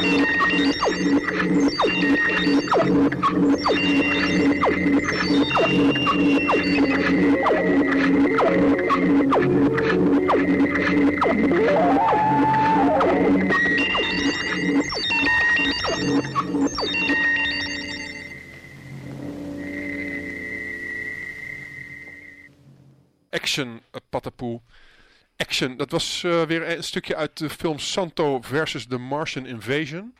Action, Patapoe. Action, dat was weer een stukje uit de film Santo versus The Martian Invasion.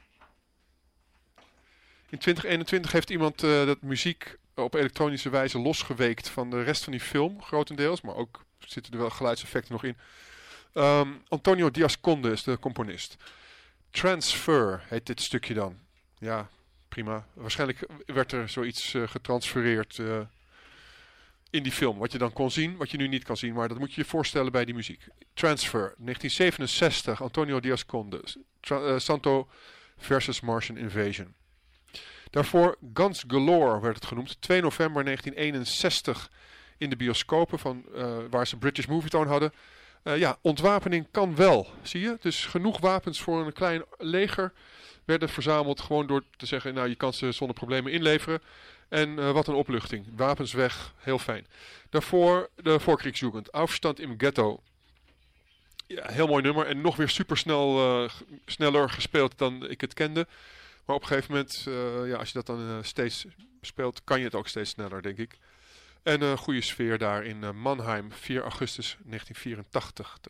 In 2021 heeft iemand dat muziek op elektronische wijze losgeweekt van de rest van die film, grotendeels. Maar ook zitten er wel geluidseffecten nog in. Antonio Diaz-Conde is de componist. Transfer heet dit stukje dan. Ja, prima. Waarschijnlijk werd er zoiets getransfereerd in die film. Wat je dan kon zien, wat je nu niet kan zien. Maar dat moet je je voorstellen bij die muziek. Transfer, 1967, Antonio Diaz-Conde. Santo versus Martian Invasion. Daarvoor Guns Galore werd het genoemd. 2 november 1961 in de bioscopen waar ze British Movietone hadden. Ontwapening kan wel, zie je. Dus genoeg wapens voor een klein leger werden verzameld. Gewoon door te zeggen, nou je kan ze zonder problemen inleveren. En wat een opluchting. Wapens weg, heel fijn. Daarvoor de Vorkriegsjugend. Aufstand im Ghetto. Ja, heel mooi nummer. En nog weer sneller gespeeld dan ik het kende. Maar op een gegeven moment, als je dat dan steeds speelt, kan je het ook steeds sneller, denk ik. En een goede sfeer daar in Mannheim, 4 augustus 1984.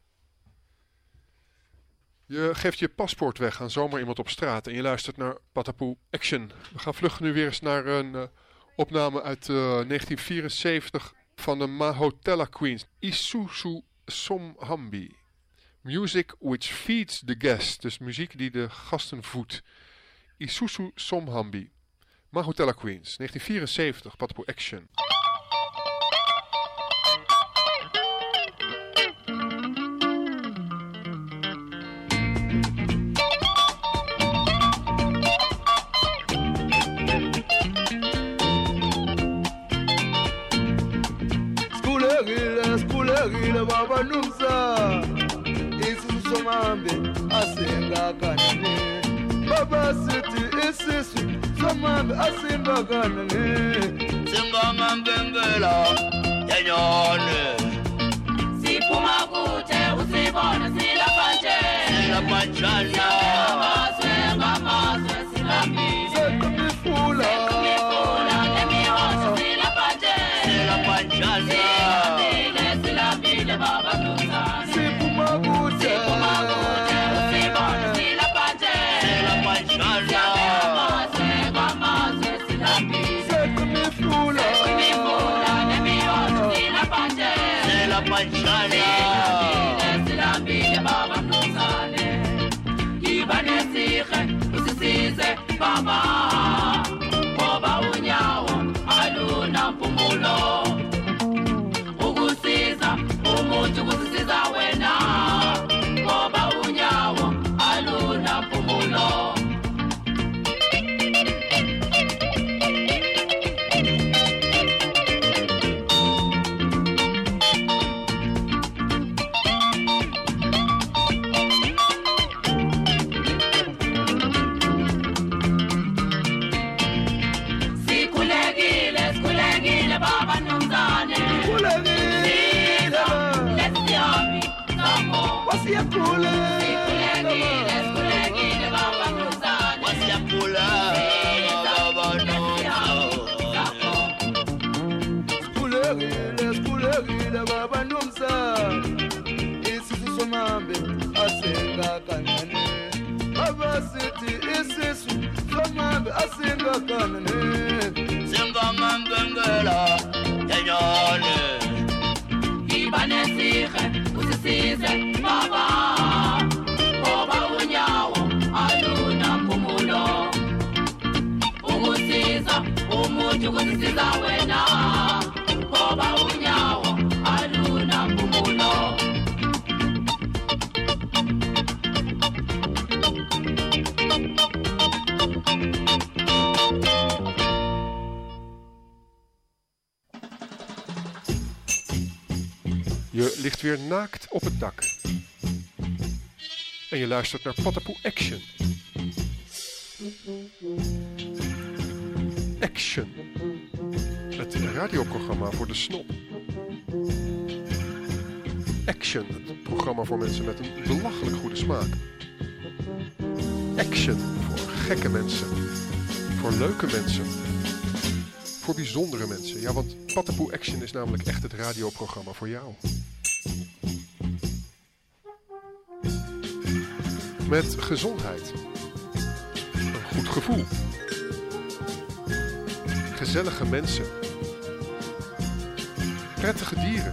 Je geeft je paspoort weg aan zomaar iemand op straat en je luistert naar Patapoe Action. We gaan vlug nu weer eens naar een opname uit 1974 van de Mahotella Queens. Isuzu Somhambi. Music which feeds the guest. Dus muziek die de gasten voedt. Isuzu Somhambi. Mahotella Queens, 1974, Patapoe Action. Skulegile baba numsa Isuzu Somhambi asenga kanane Baba sithi isisu Somhambi asenga kanane Singoma mbengela yanyone Siphuma kude usibona silapanje Silapanjana Ngamazwe silambile Sekumifula nemihosi silapanje Silapanjana Baba Nuzane Siphuma kude usibona silapanje Silapanjana Ngamazwe silambile Sekumifula nemihosi silapanje Silapanjana Silambile Baba Nuzane Yiba nesirhe usisize Baba Ngoba unyawo aluna mpumulo Umuntu kusisiza wena Ngoba unyawo aluna mpumulo Sikulekile Baba Nuzane Wasiyakhula Sikulekile Baba Nuzane Wasiyakhula Baba Nuzane Sikulekile Baba Nuzane Isuzu Somhambi asenga kanane Baba sithi isisu Somhambi asenga kanane Singoma mbengela yanyone Yiba nesirhe usisize Baba Ngoba unyawo aluna mpumulo Ukusiza umuntu kusisiza wena Ngoba unyawo aluna mpumulo Je ligt weer naakt op het dak. En je luistert naar Patapoe Action. Action. Het radioprogramma voor de snop. Action. Het programma voor mensen met een belachelijk goede smaak. Action. Voor gekke mensen. Voor leuke mensen. Voor bijzondere mensen. Ja, want Pattenpoe Action is namelijk echt het radioprogramma voor jou. Met gezondheid. Een goed gevoel. Gezellige mensen. Prettige dieren.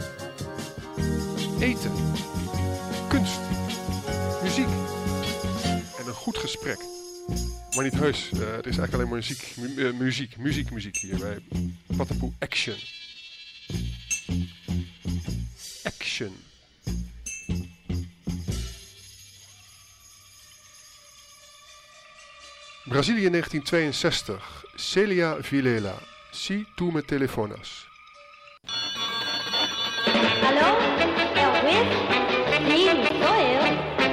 Eten. Kunst. Muziek. En een goed gesprek. Maar niet heus. Er is eigenlijk alleen maar muziek hier bij Pattenpoe Action. Action. Brazilië 1962. Celia Vilela. Si tu me telefonas. Alô? É o Luiz? Sim, sou eu.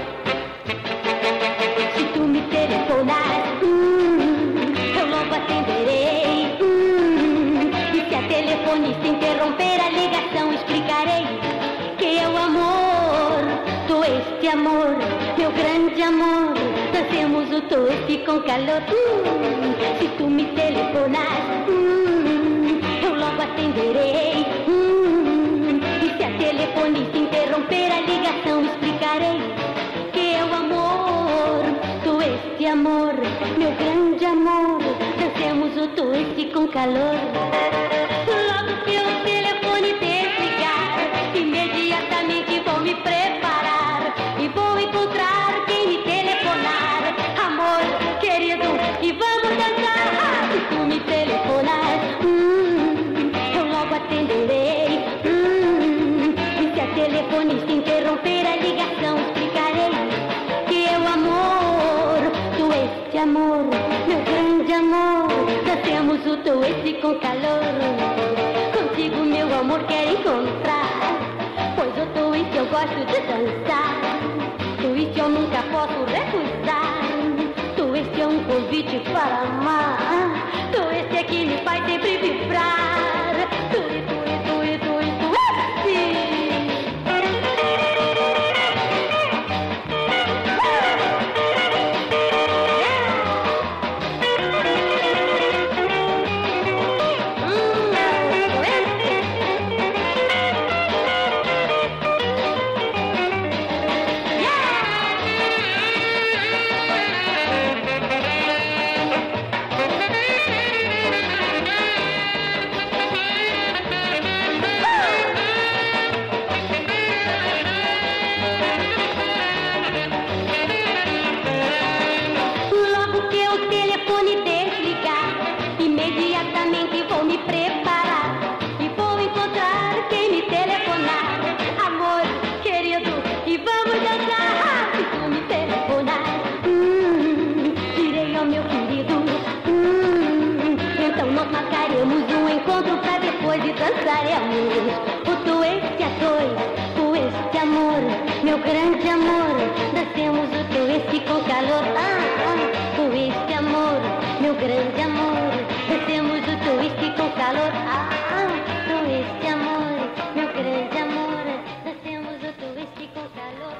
Se tu me telefonar, eu logo atenderei. E se a telefonista interromper a ligação, explicarei que é o amor, do este amor, meu grande amor. Dancemos o toque com calor. Se tu me telefonar, eu logo atenderei. E se a telefonista interromper a ligação, explicarei que é o amor, do este amor, meu grande amor. Dancemos o toque com calor. Logo que o telefone desligar, imediatamente vou me preparar e vou encontrar quem me telefonar. Amor querido, e vamos dançar. Se tu me telefonar, eu logo atenderei. E se a telefonista interromper a ligação, explicarei que é o amor, do este amor, meu grande amor. Dancemos o twist com calor. Contigo, meu amor, quero encontrar, pois o twist eu gosto de dançar. Twist eu nunca posso recusar. Twist é um convite para amar. Twist é que me faz sempre vibrar. Twist, twist, twist, twist, twist. Dançaremos o twist a dois, o este amor, meu grande amor. Dancemos o twist com calor. O este amor, meu grande amor. Dancemos o twist com calor. O este amor, meu grande amor. Dancemos o twist com calor.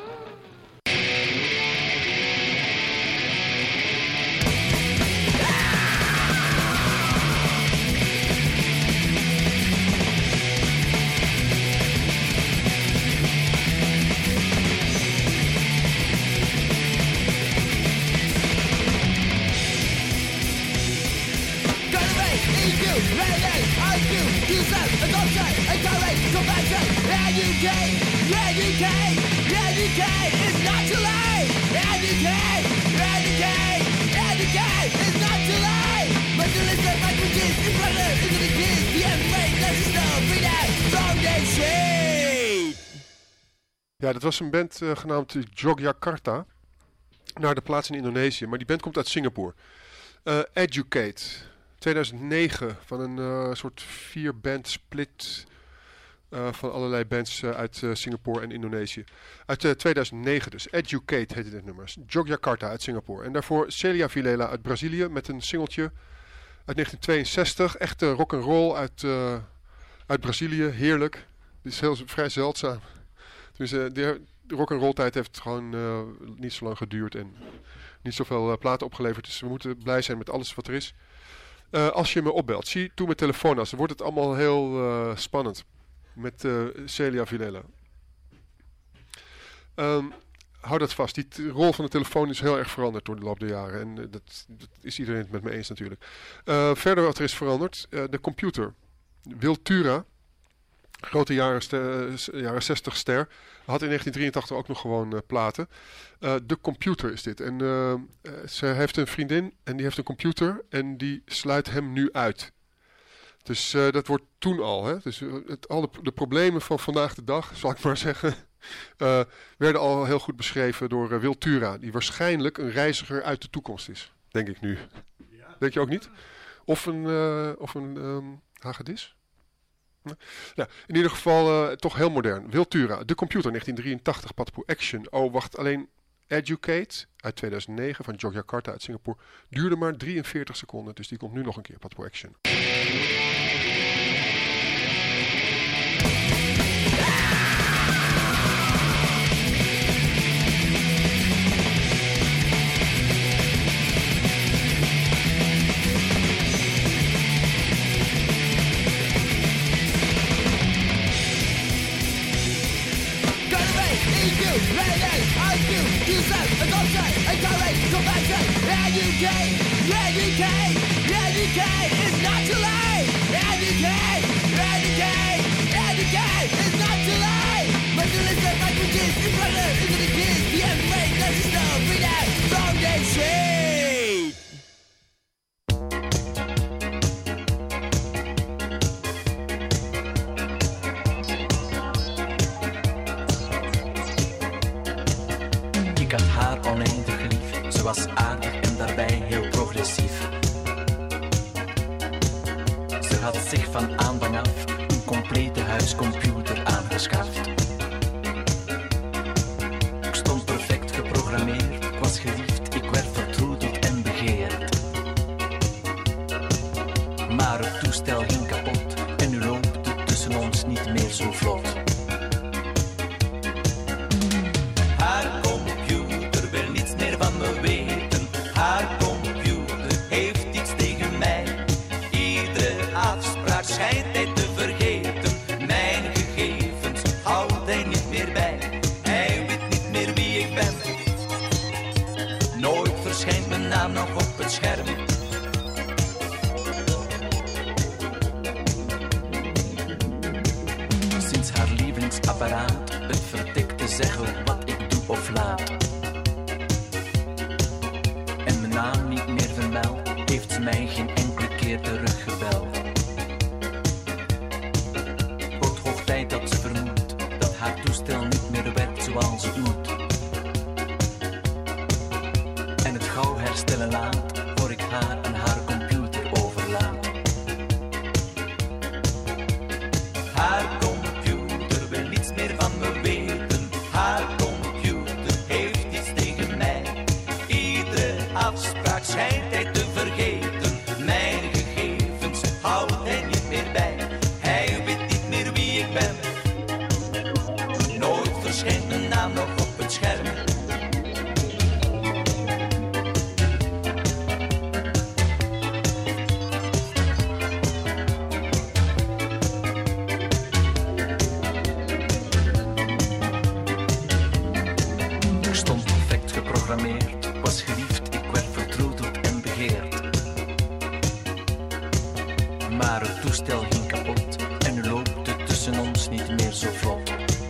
Ja, dat was een band genaamd Yogyakarta. Naar de plaats in Indonesië. Maar die band komt uit Singapore. Educate. 2009. Van een soort 4-band split van allerlei bands uit Singapore en Indonesië. Uit 2009 dus. Educate heette dit nummer. Yogyakarta uit Singapore. En daarvoor Celia Vilela uit Brazilië met een singeltje uit 1962. Echte rock'n'roll uit Brazilië. Heerlijk. Dit is vrij zeldzaam. Dus de rock'n'roll tijd heeft gewoon niet zo lang geduurd en niet zoveel platen opgeleverd. Dus we moeten blij zijn met alles wat er is. Als je me opbelt, zie toe mijn telefoon als. Dan wordt het allemaal heel spannend. Met Celia Vilela. Hou dat vast. Die rol van de telefoon is heel erg veranderd door de loop der jaren. En dat is iedereen het met me eens natuurlijk. Verder wat er is veranderd. De computer. Wiltura. Grote jaren 60 ster. Had in 1983 ook nog gewoon platen. De computer is dit. En ze heeft een vriendin en die heeft een computer. En die sluit hem nu uit. Dus dat wordt toen al. Hè? Dus de problemen van vandaag de dag, zal ik maar zeggen, werden al heel goed beschreven door Wiltura. Die waarschijnlijk een reiziger uit de toekomst is. Denk ik nu. Ja. Denk je ook niet? Of een hagedis? Ja, in ieder geval toch heel modern. Wiltura, de computer 1983, Patapoo Action. Oh, wacht, alleen Educate uit 2009 van Yogyakarta uit Singapore duurde maar 43 seconden. Dus die komt nu nog een keer, Patapoo Action. Ik had haar oneindig lief, ze was aardig en daarbij heel progressief. Ze had zich van aanvang af een complete huiscomputer aangeschaft. Ik stond perfect geprogrammeerd, ik was geliefd, ik werd vertroeteld en begeerd. Maar het toestel ging kapot en nu loopt het tussen ons niet meer zo vlot. Haar computer wil niets meer van me weten. Haar computer heeft iets tegen mij. Iedere afspraak schijnt hij te vergeten. Mijn gegevens houdt hij niet meer bij. Hij weet niet meer wie ik ben. Nooit verschijnt mijn naam nog op het scherm. Sinds haar lievelingsapparaat het verdekt te zeggen wat ik doe of laat. En mijn naam niet meer vermeld, heeft ze mij geen enkele keer teruggebeld. Wordt hoog tijd dat ze vermoedt dat haar toestel niet meer werkt zoals het moet. En het gauw herstellen laat, voor ik haar aan haar computer overlaat. Haar computer wil niets meer van me weten. Haar computer heeft iets tegen mij. Iedere afspraak schijnt hij te vergeten. Mijn gegevens houdt hij niet meer bij. Hij weet niet meer wie ik ben. Nooit verschijnt mijn naam nog op het scherm. Ik stond perfect geprogrammeerd, was geliefd, ik werd vertroeteld en begeerd. Maar het toestel ging kapot en nu loopt het tussen ons niet meer zo vlot.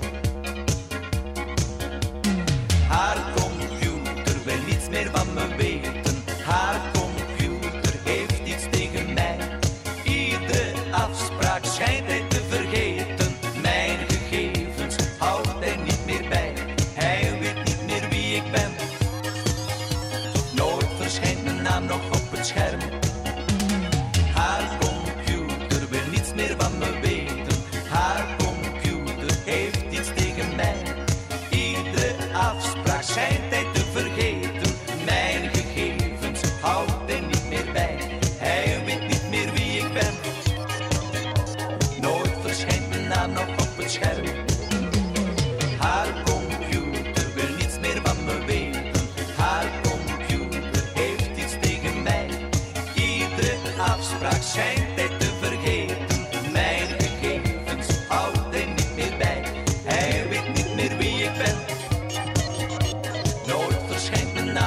Haar computer wil niets meer van me weten. Haar computer heeft iets tegen mij. Iedere afspraak schijnt hij te vergeten. Mijn gegevens houdt hij niet meer bij. Hij weet niet meer wie ik ben. Nooit verschijnt mijn naam nog op het scherm. Haar computer wil niets meer van me weten. Haar computer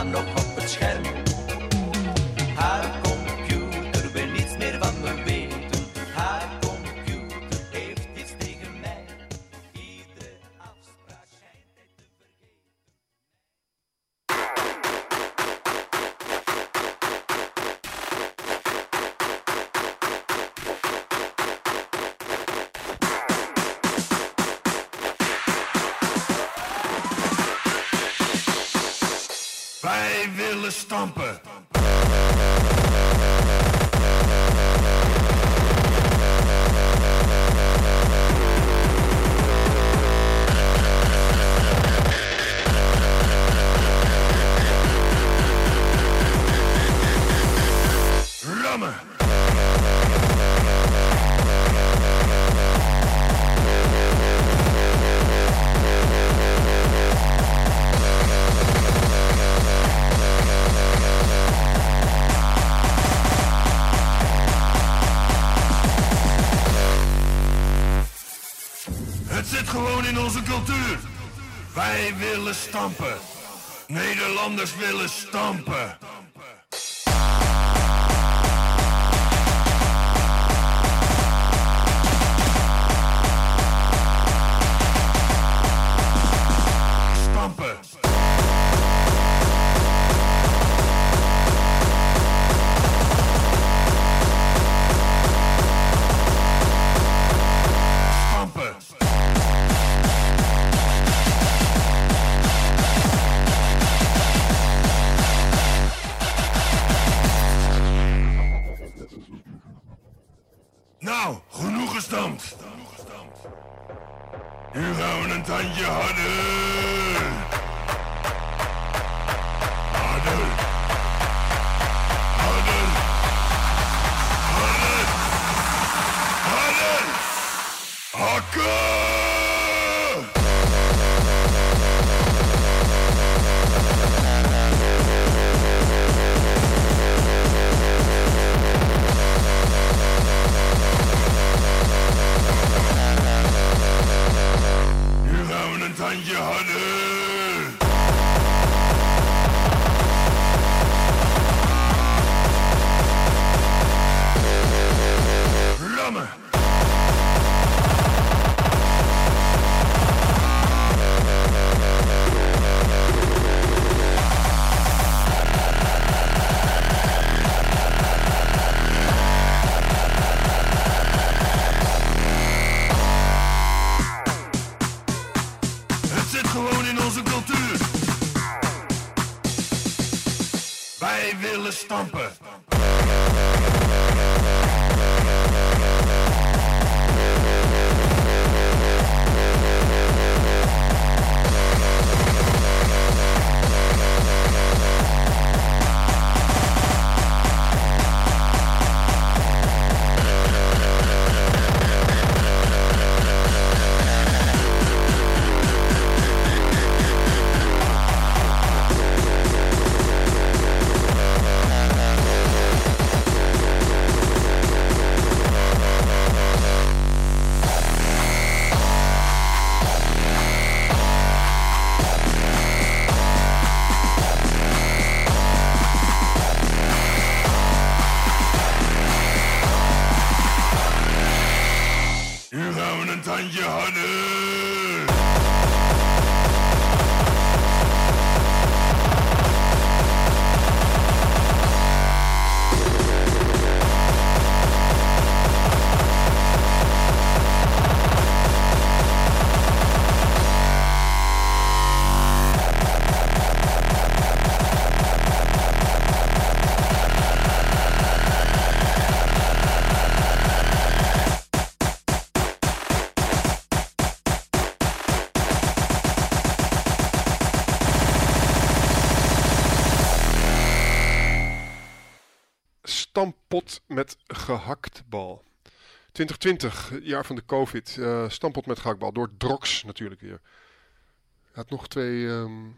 staan nog op het scherm. Haar computer wil niets meer van me weten. Haar computer heeft iets tegen mij. Iedere afspraak schijnt hij te vergeten. Wij willen stampen. Rammen. Het zit gewoon in onze cultuur. Wij willen stampen. Nederlanders willen stampen. Stampen. Stampen. Nou, genoeg gestampt. Nu gaan we een tandje harder. Harder. Harder. Harder. Harder. Hakken. Nu gaan we een tandje harder. Rammen. Het zit gewoon in onze cultuur. Wij willen stampen. Nu gaan we een tandje harder. Stampot met gehaktbal. 2020, het jaar van de COVID. Stampot met gehaktbal. Door Drox natuurlijk weer. Hij had nog twee...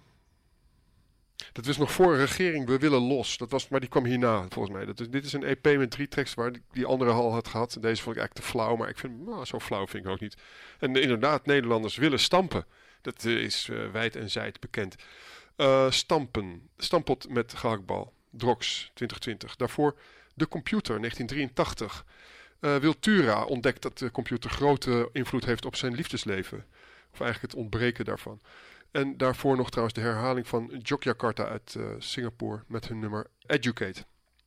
Dat was nog voor regering We Willen Los. Maar die kwam hierna volgens mij. Dit is een EP met 3 tracks waar die andere al had gehad. Deze vond ik eigenlijk te flauw. Maar ik vind zo flauw vind ik ook niet. En inderdaad, Nederlanders willen stampen. Dat is wijd en zijd bekend. Stampot met gehaktbal. Drox 2020. Daarvoor de computer 1983. Wiltura ontdekt dat de computer grote invloed heeft op zijn liefdesleven. Of eigenlijk het ontbreken daarvan. En daarvoor nog trouwens de herhaling van Yogyakarta uit Singapore met hun nummer Educate.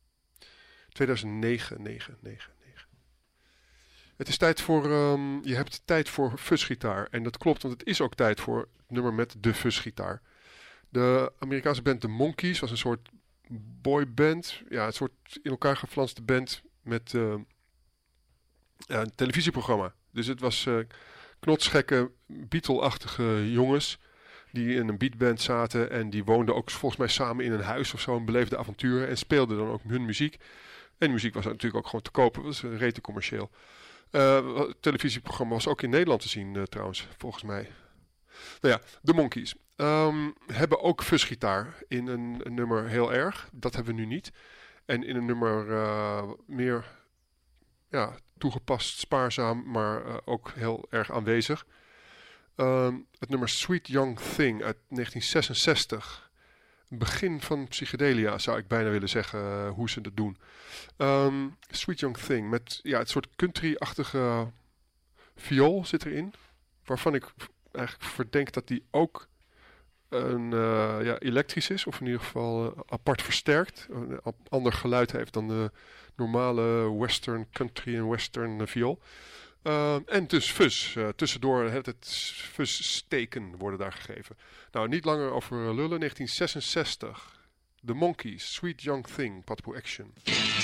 2009. Het is tijd voor, je hebt tijd voor fuzgitaar. En dat klopt, want het is ook tijd voor het nummer met de fuzgitaar. De Amerikaanse band The Monkees was een soort boyband. Ja, een soort in elkaar geflanste band met een televisieprogramma. Dus het was knotsgekke, Beatle-achtige jongens die in een beatband zaten. En die woonden ook volgens mij samen in een huis of zo en beleefden avonturen. En speelden dan ook hun muziek. En die muziek was natuurlijk ook gewoon te kopen. Dat was rete commercieel. Het televisieprogramma was ook in Nederland te zien trouwens, volgens mij. Nou ja, de Monkees. Hebben ook fuzgitaar in een nummer heel erg. Dat hebben we nu niet. En in een nummer meer toegepast, spaarzaam, maar ook heel erg aanwezig. Het nummer Sweet Young Thing uit 1966. Begin van psychedelia zou ik bijna willen zeggen hoe ze dat doen. Sweet Young Thing met het soort country-achtige viool zit erin. Waarvan ik eigenlijk verdenk dat die ook elektrisch is. Of in ieder geval apart versterkt. Een ander geluid heeft dan de normale western country en western viool. En dus fuzz. Tussendoor het fuzz-steken worden daar gegeven. Nou, niet langer over lullen. 1966. The Monkees, Sweet Young Thing, Patpo Action.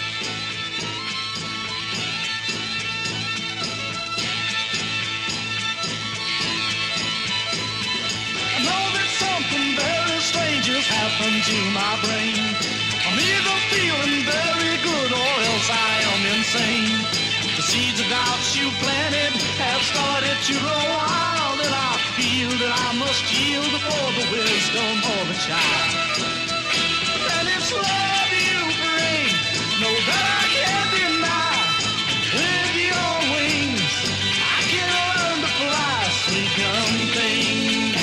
I know that something very strange has happened to my brain. I'm either feeling very good or else I am insane. The seeds of doubts you planted have started to grow wild, and I feel that I must yield before the wisdom of a child. And it's love you bring, no that I can't deny. With your wings, I can learn to fly, sweet young thing.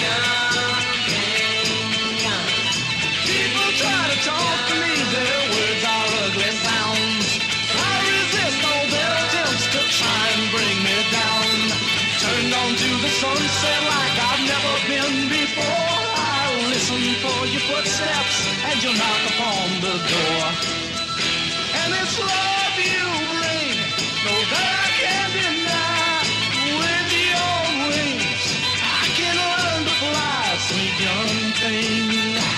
People try to talk to me, their words are ugly sounds. I resist all their attempts to try and bring me down. Turned on to the sunset like I've never been before. I listen for your footsteps and you knock upon the door. And it's love you bring, no that I can't deny. With your wings, I can learn to fly, sweet young thing.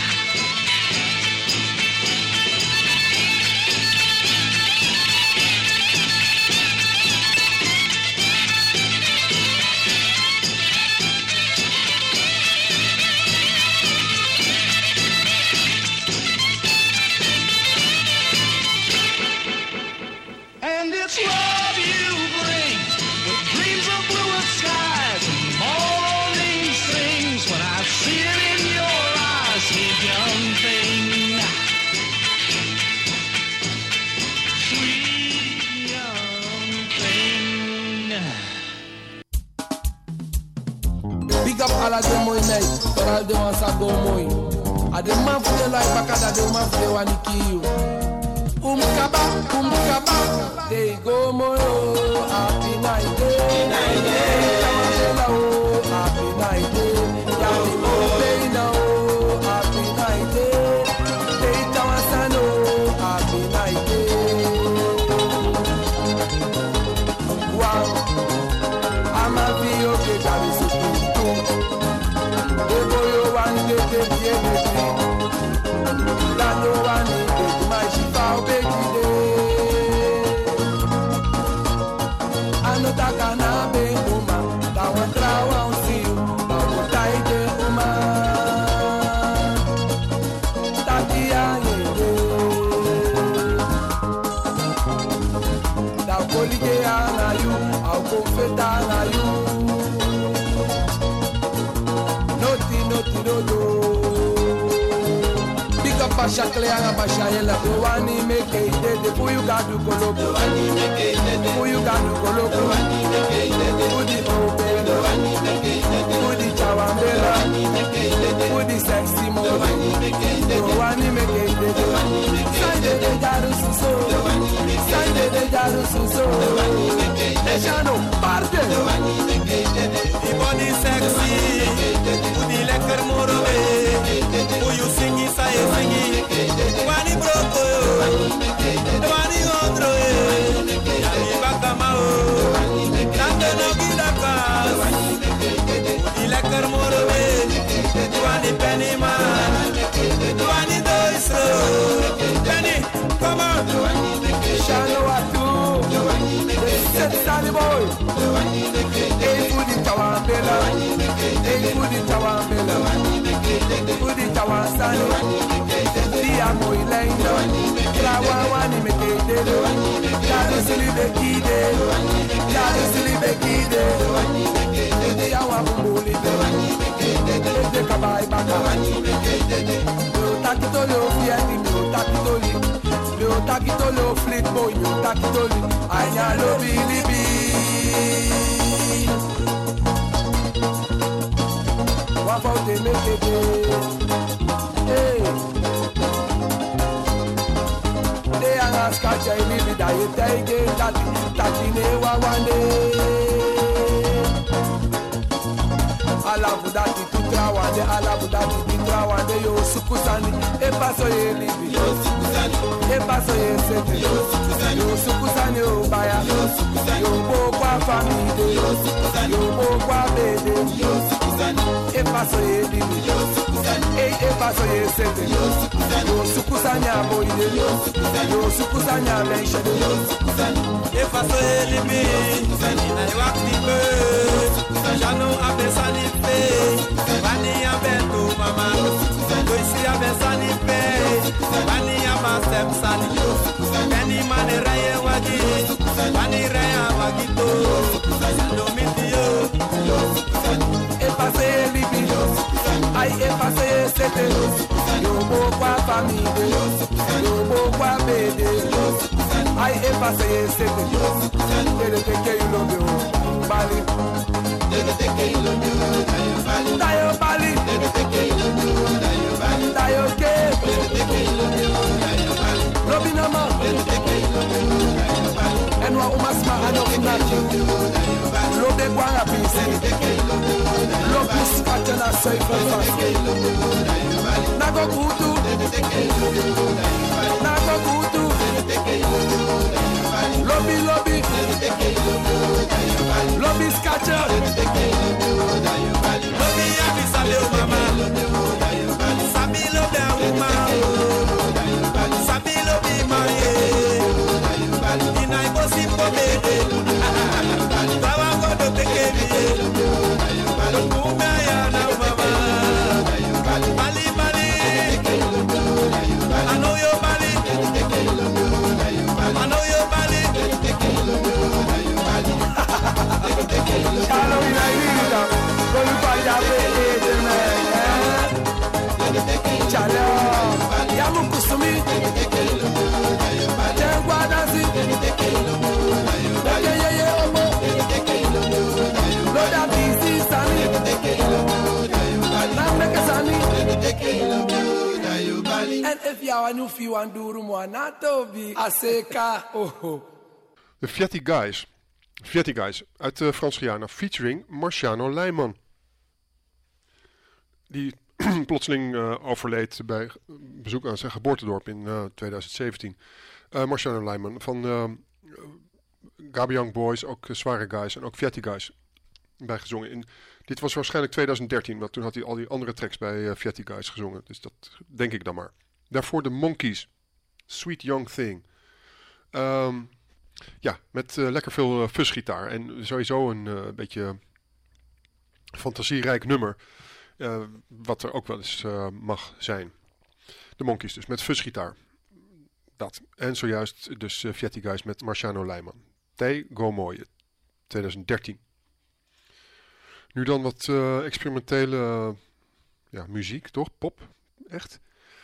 It's love you bring, with dreams of bluer skies and morning sings when I see it in your eyes, sweet young thing. Sweet young thing. Big up all of them mooi night, but all them ones are go mooi. I the man for the life back at the man for the one to kill you. Kaba, they go moyo, happy night day. Happy night day. Yami obey now, happy night day. They tawasano, happy night day. Wow, I'm a video que cabe su punto. De boyo one day they be anything. That no one is my shifa obey. Takana be uma, tawa trawa usiu, tawa taide uma, takia yeye, tawa kolige ana you, au kofeta na you, noti dodo. Big up Pasha Cleanga Pasha Yela, the one he make it, the who you got to go, the one he make it, who you got to go, the one he make it, who the open, the one he make it, who the Tawambela, with the sexy mo. Tawani make it. Sunday de Jaru Suso, Sunday de Jaru Suso. Ejano, parte. The body sexy, with the lekker morobe. Who you singi, say singi. Wani broko yo, wani ondro yo. Yami bakamao, tante no gidakas. The lekker morobe, wani penny man, wani doisro. Penny, come on. Shano Atu, set Sally boy. Hey, put it Tawambela, hey, put it Tawambela, put it Tawansani, Dia Moilendo, Lawani Mekede, Jadu Silibekide, Jadu Silibekide, Dia Wabuli, the Kabai Baka, Takitolo, Fiati, Takitoli. Yo takitolo fleet boy, yo takitoli anya lo bilibi. What about the make it? Hey, they are not catch a baby that you take it that you never one day. I love that you took one day, I love that you took one day. Yo sukusani, e paso ye libi. Yo sukusani. E paso ye sete, yo sukusani o baya, yo bo kwa family, yo bo kwa bede, e paso ye dimi, e paso ye sete, yo sukusani aboide, yo sukusani amenche, e paso ye dimi, na yo aktibe, jano abesani pe, vani abeto mama, doisi abesani pe, vani abasem sani, vani mane raya wagi, vani raya wagito, no mitio, e paso ye libi, ai e paso ye sete, yo bo kwa family, yo bo kwa bede, ai e paso ye sete, ele teke you love you, Bali. Tayo Bali, Tayo Ke, Robinama, Enwa Umasma Anokinaki, Lobe Guana Pisi, Lopus Katana Soifa Fasi, Nago Kutu, Nago Kutu, Lobby Lobby, Lobby Scatcher, Lobby Abisale mama, Sabi Lobby Uma, Sabi Lobby Maye, Inai Bosi Pobede, Tawango do Tekemi, Kumaya na mama, Bali Bali, I know your Bali, I know your Bali. Chalo in Aida, go you find out the man. Chalo, Yamu Kusumi, Jangwadazi, Loda Bisi Sani, Namekasani, and if you are new few and do Rumanato be Aseka, oh. De Fiatti Guys uit Frans Guyana featuring Marciano Leijman. Die plotseling overleed bij bezoek aan zijn geboortedorp in 2017. Marciano Leijman van Gabi Young Boys, ook Zware Guys en ook Fiatti Guys bijgezongen. Dit was waarschijnlijk 2013, want toen had hij al die andere tracks bij Fiatti Guys gezongen. Dus dat denk ik dan maar. Daarvoor de Monkees, Sweet Young Thing. Ja, met lekker veel fuzgitaar en sowieso een beetje fantasierijk nummer. Wat er ook wel eens mag zijn. De Monkees dus, met fuzgitaar. Dat. En zojuist dus Fiatti Guys met Marciano Leijman. Te Go Mooi, 2013. Nu dan wat experimentele muziek, toch? Pop, echt.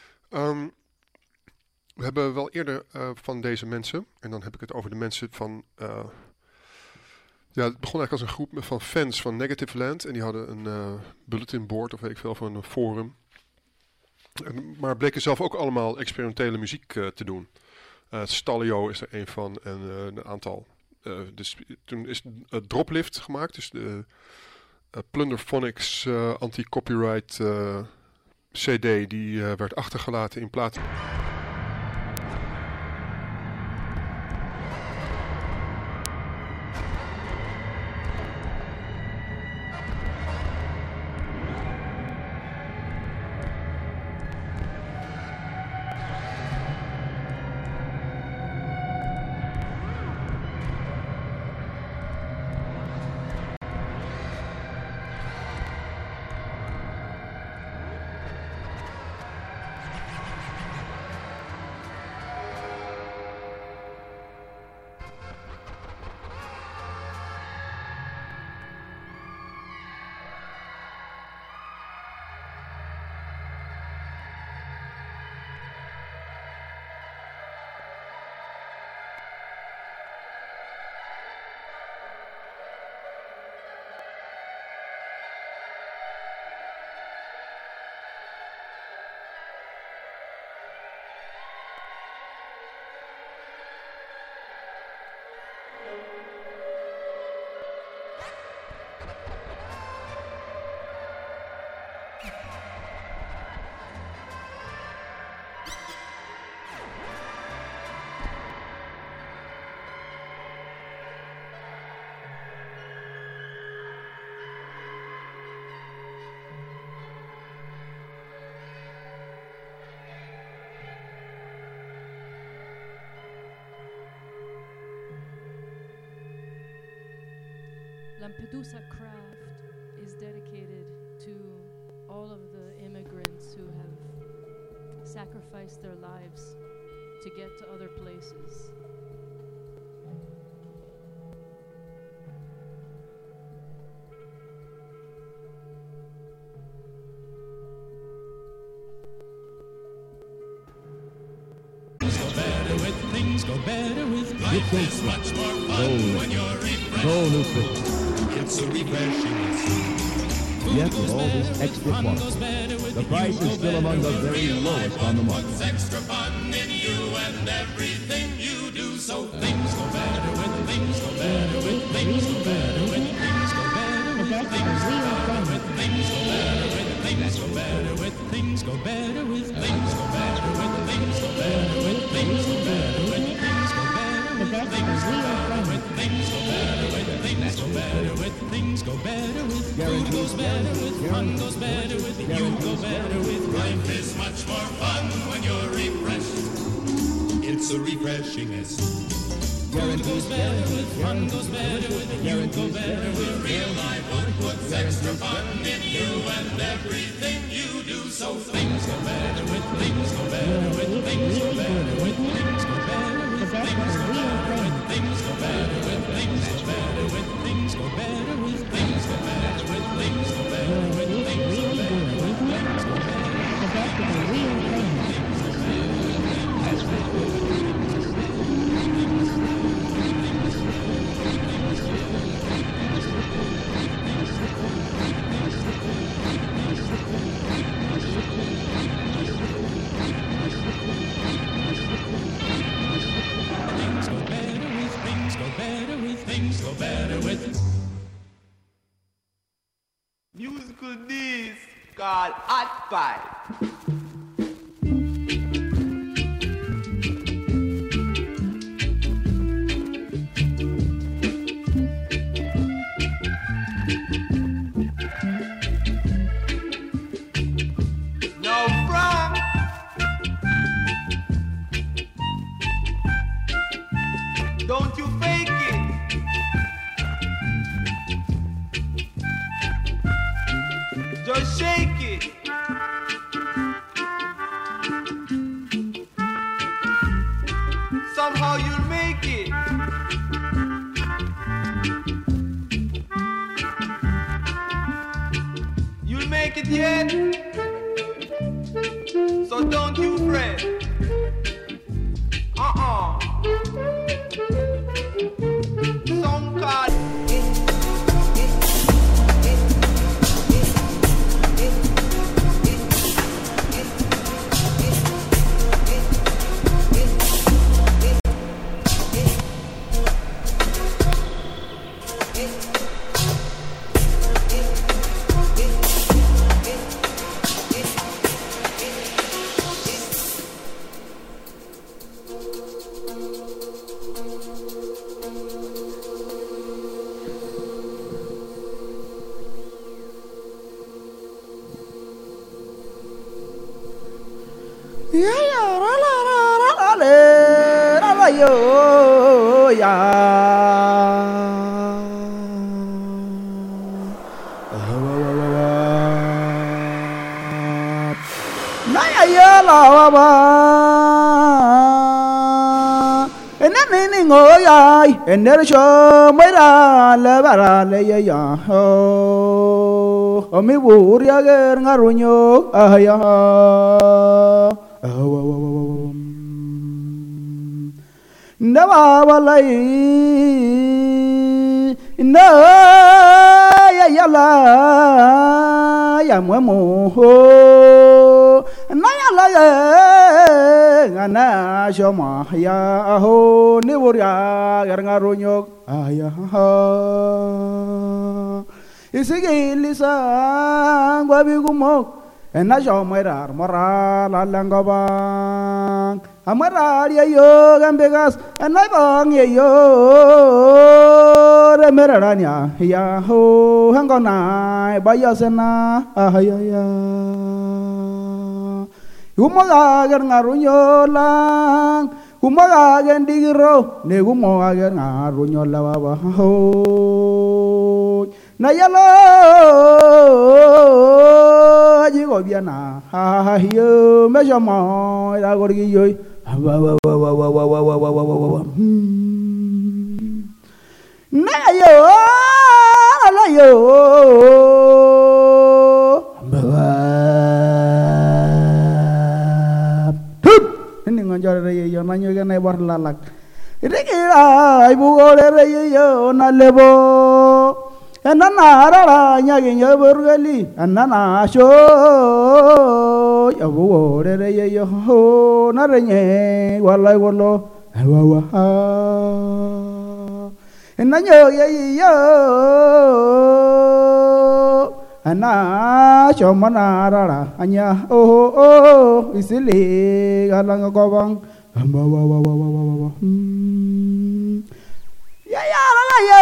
We hebben wel eerder van deze mensen, en dan heb ik het over de mensen van Ja, het begon eigenlijk als een groep van fans van Negative Land. En die hadden een bulletin board of weet ik veel, van een forum. Maar bleken zelf ook allemaal experimentele muziek te doen. Stalio is er een van en een aantal. Dus toen is Droplift gemaakt. Dus de Plunderphonics anti-copyright CD. Die werd achtergelaten in plaats... Lampedusa Craft is dedicated to all of the immigrants who have sacrificed their lives to get to other places. Things go better with life is much more fun when you're refreshed. It's a refreshing. Yet with all this extra quality, the price is still among the very lowest on the market. Extra fun in you and everything you do. So things go better with things go better with things go better with things go better with things go better with things go better with things go better with things go better with things go better with things go better with things go better with things go better with things go better with things go better with things go better with things go better with food goes better with fun goes better with you go better with life is much more fun when you're refreshed. It's a refreshingness. Food goes better with fun goes better with you go better with real life puts extra fun in you and everything you do. So things go better with things go better with things go better with things go better with things go better with things go better with things go better with things go better with things go better with things go better with things go better with things go better. Things go better with Musical disc called Hot Five. Don't you fake it. Just shake it. Somehow you'll make it. You'll make it yet. So don't you fret. Song called yo ya na ya la wa ba ene mini ngo ya ene sho mai ra le bara le ya ho mi bur ya ger ngarunyo aya Never walai na ya yala ya mwemo na yala ya na shoma ya ho ni burya garngarunyo aya isigilisa ngwabigumo na shoma rar moral alangobang Amara yo gambegas anai bang yo remerania ya ho hangona bayasena ahaya umaga gar ngarunyo lang umaga gendigro ne umaga gar ngarunyo la ba ho na yalo ji go biana ha yo me jamo da gorgi yo na yo la yo ini ngajar re yo na yo gane war lalak irikira ibu gore re yo na lebo enana rara nyagi nyaburgali enana sho yabu gore re yo na renye walai walo wa enanyo ye yo ana sho mana rara anya isili galang gobang wa ya la yo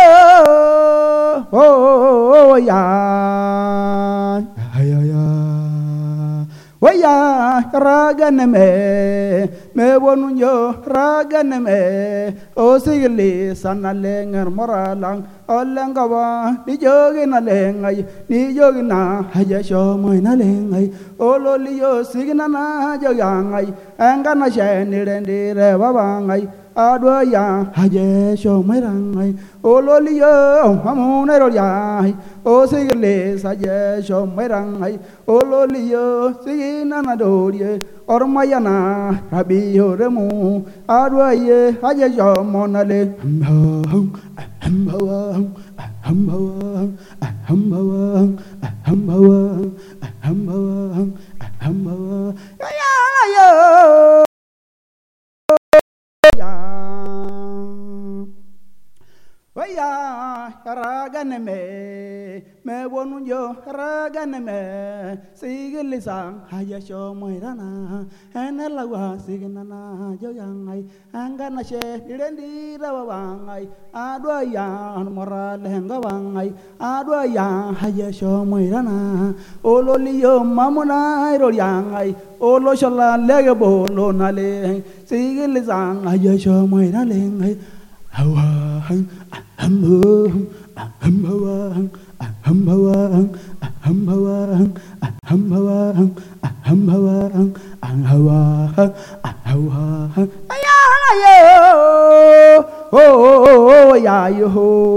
ya Waya raganeme me wonunyo raganeme o sigli sanalengar moralang olengawa ni jogi na lengai ni jogi na haja shomoy na lengai ololiyo signa na jogangai angana sheni rendire babangai adwaya haja shomoy rangai ololiyo hamunero yai o sigli saja shomoy rangai ololiyo signa na dorie ormayana rabiyo remu adwaye haja shomonale Waya raganeme me wonunyo raganeme sigilisang haya shomoirana enelawa siginana joyangai angana she direndi rawangai adwaya moral hengawangai adwaya haya shomoirana ololiyo mamuna royangai olo shola lege bolo nale sigilisang haya shomoirana lengai hawang hambawang hambawang hambawang hambawang hambawang hambawang hawang hawang ayayo oh yayo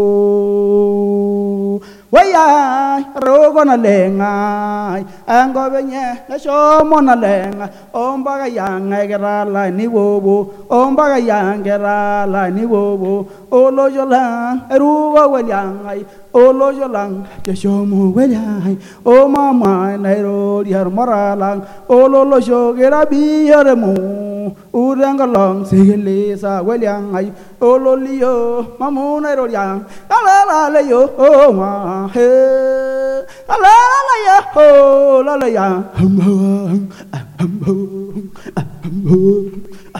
waya rogo na lenga ango benye na shomo na lenga ombaga yanga gerala ni bobo ombaga yanga gerala ni bobo olo jolang ruwa welangai olo jolang ke shomo welai o mama na ro diar moralang olo lo jogera biaremu urangalong sigili sa welangai olo liyo mamuna ro yang ala la yo ma he ala la ya ho la la ya hambawang hambawang hambawang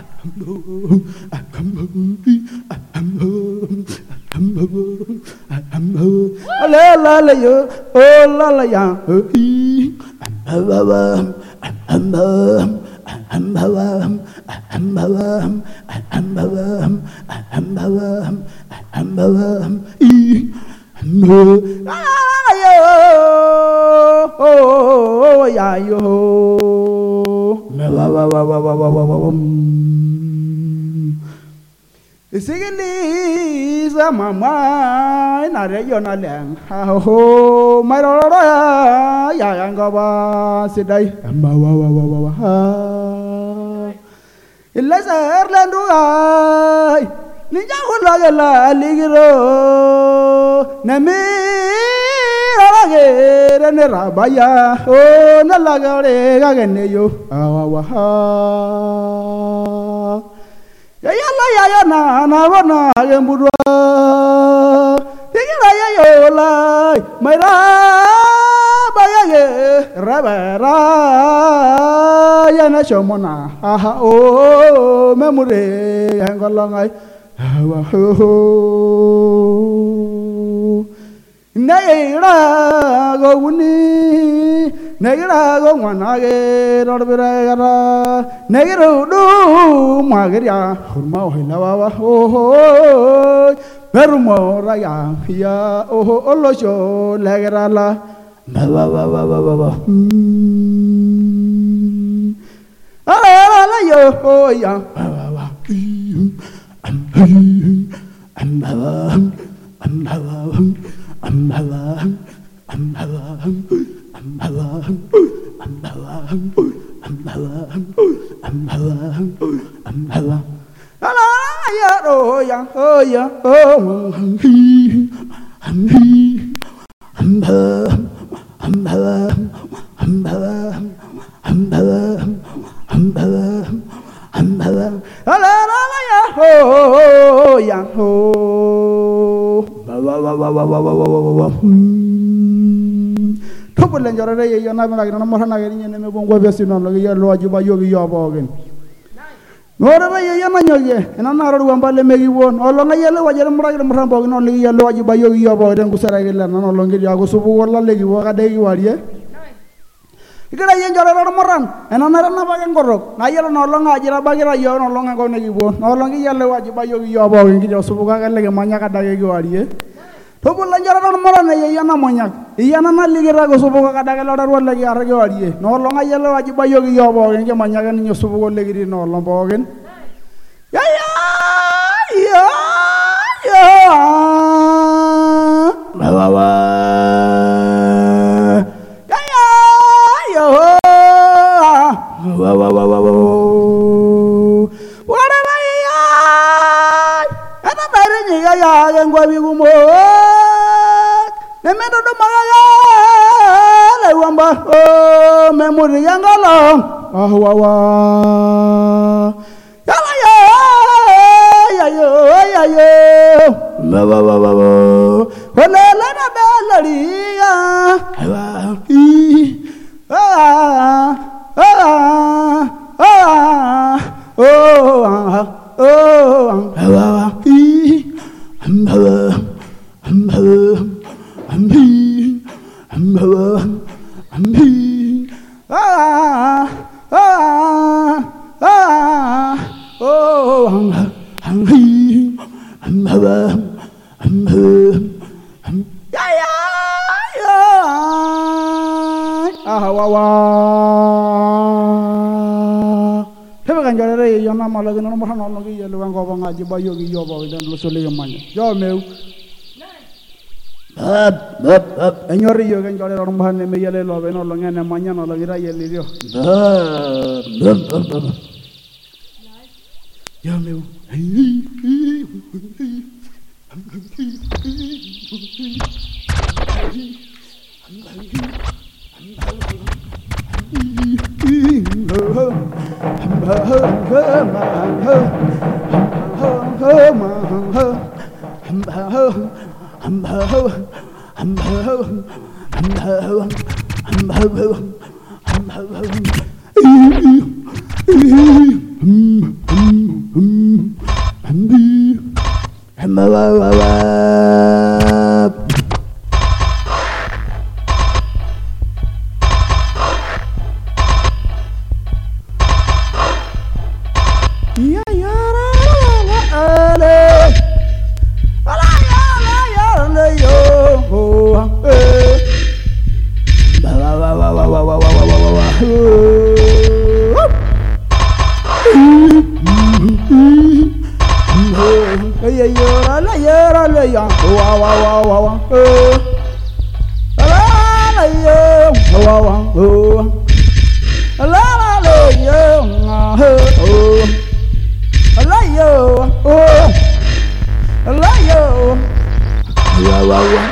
hambawang hambawang ala la la yo oh la la ya hambawang hambawang hambawang Isigiliza mama na regional lang ho marora ya ngaba sidai wa ilasa erlandu ay ninja hulagala ligiro nami ragere ne rabaya o nalagare gagene yo awa ya na wana gembudwa igira ya yola maira bayage rabara ya na shomona aha o memure ngolongai wa ho neira go uni negira go mwanage rorbira gara negira du magaria hurma hila wa ho perumo raya ya o olosho legira la ba ala yo ya Topulen jorare ye yana mena gina morana gini ne me bongo besino lo ye lo ajuba yogi yobo gen Nora ye yana nyoye ena naru wambale megi won olo nga yele wajere muragire murambo gino lo ye lo ajuba yogi yobo den kusara gele na lo ngir yago subu wala legi wa kade gi wariye Ikira ye jorare moran ena nara na bagen gorok na yele no lo nga ajira bagira yo no lo nga go negi won no lo ngi yele wajuba yogi yobo ngi subu ga legi manya kade gi wariye Topu lanjara morana ye yana monyak iyana na ligira go subu ka daga lodar wala gi arage wariye no lo nga yelo waji bayogi yobo nge manyaga ni subu go legiri no lo bogen ya wa ya wala ya ana bari ni ya ngwa bi gumo Nemedo do magaga le wamba o memori yangalo wa ya ba holela na belaria Yana malaga no mahana no gi yelo wango banga ji bayo gi yobo dan lo sole yamanya yo meu enyori yo gan jole ron mahane me yele lo be no lo ngene manya no lo gira yele yo yo meu ya wa wa wa wa wa la la yo wa wa la la la yo la yo la yo wa wa wa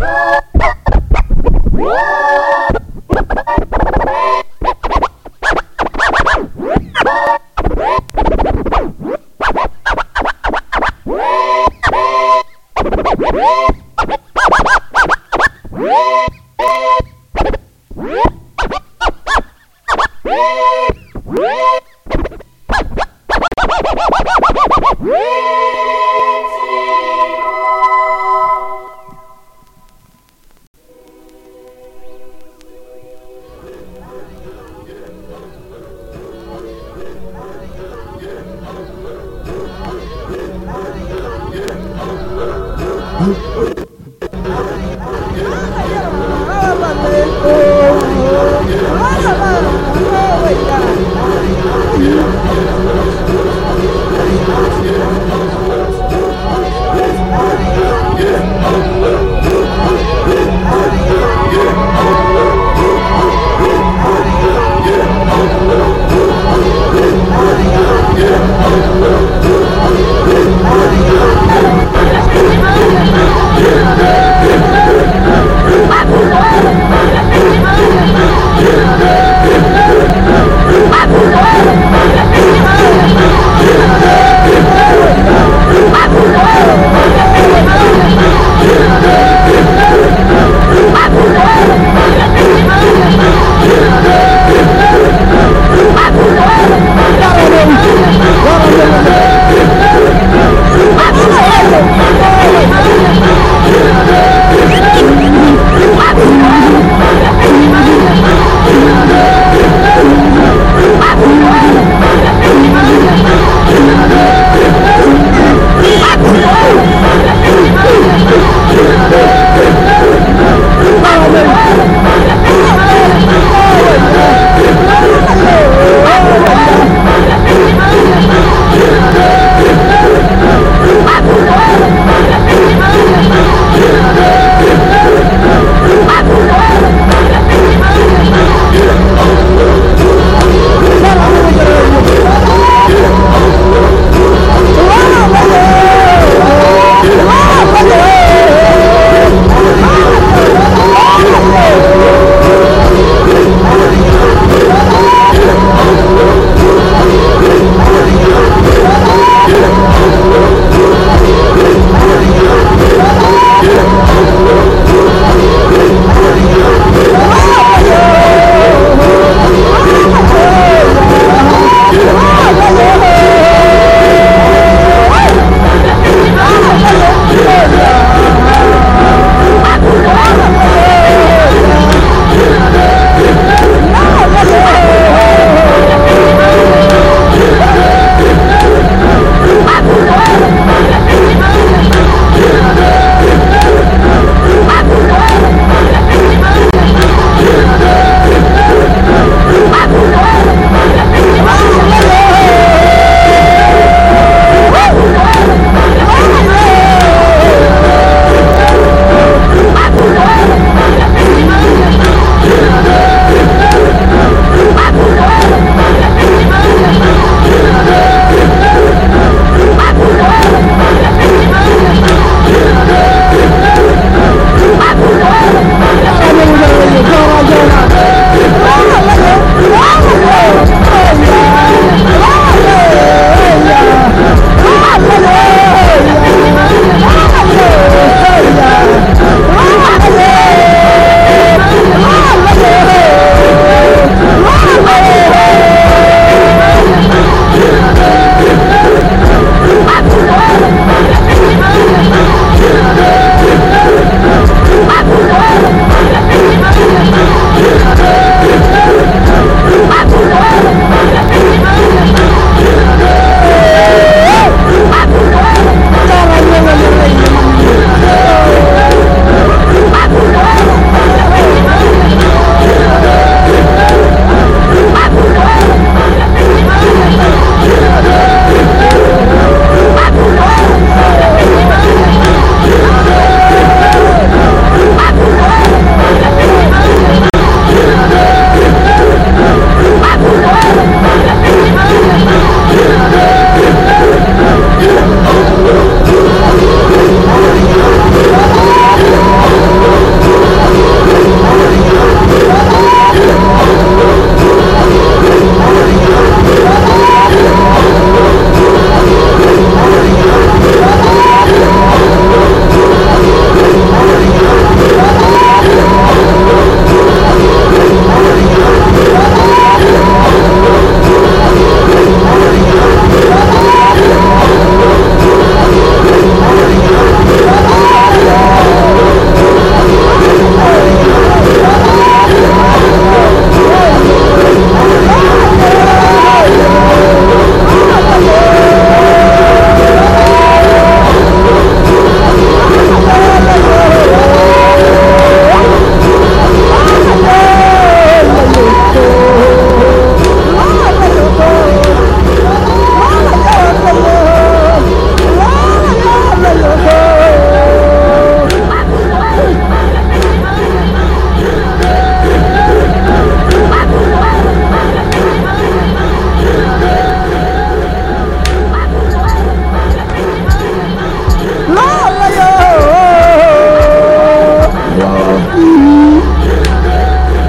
Oh